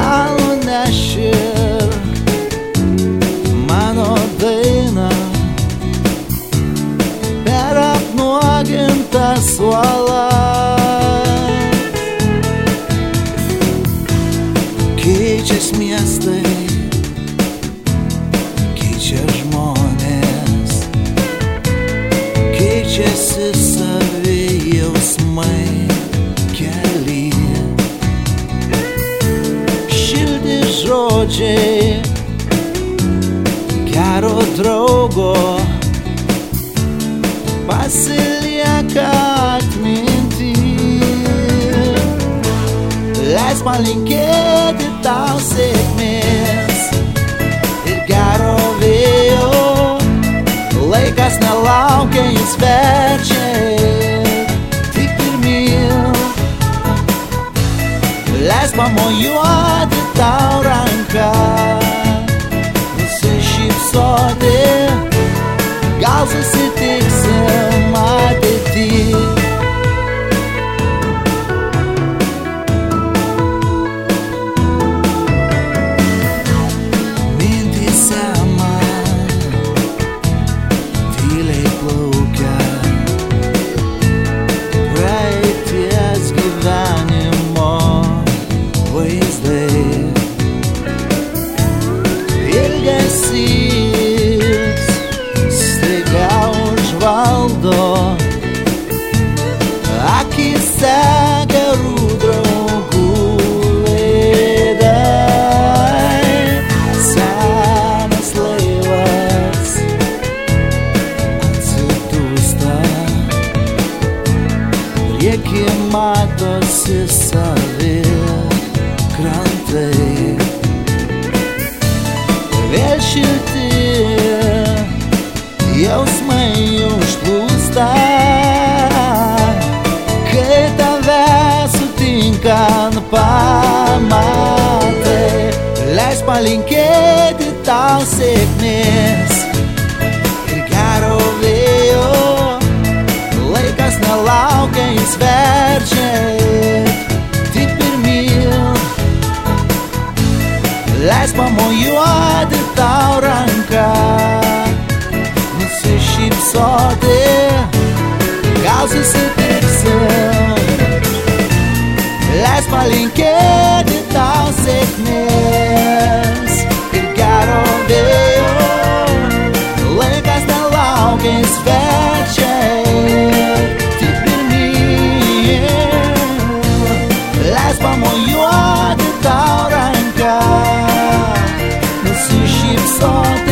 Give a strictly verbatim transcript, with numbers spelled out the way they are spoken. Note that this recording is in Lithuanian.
gal neši mano dainą per apnuogintą suolą. Keičias miestai, keičia žmonės, keičiasi savi jausmai kely. Šilti žodžiai gero draugo pasilieka atminty. Leis palinkėti tau sėkmės ir gero vėjo. Laikas nelaukia, jis verčia tik pirmyn. Leis pamojuoti tau ranką, nusišypsoti, gal susitiksim ateity. Akyse gerų draugų laidai, senas laivas atsidūsta, prieky matosi savi krantai. Vėl šilti jausmai užplūsta, kan pamatai. Leis palinkėti tau sėkmės ir gero vėjo. Laikas nelaukia, jis verčia tik pirmyn. Leis pamojuoti tau ranką, nusišypsoti, gal susitiksim. Leis palinkėti tau sėkmės ir gero vėjo. Laikas nelaukia, jis verčia tik pirmyn. Leis pamojuoti tau ranką, nusišypsoti,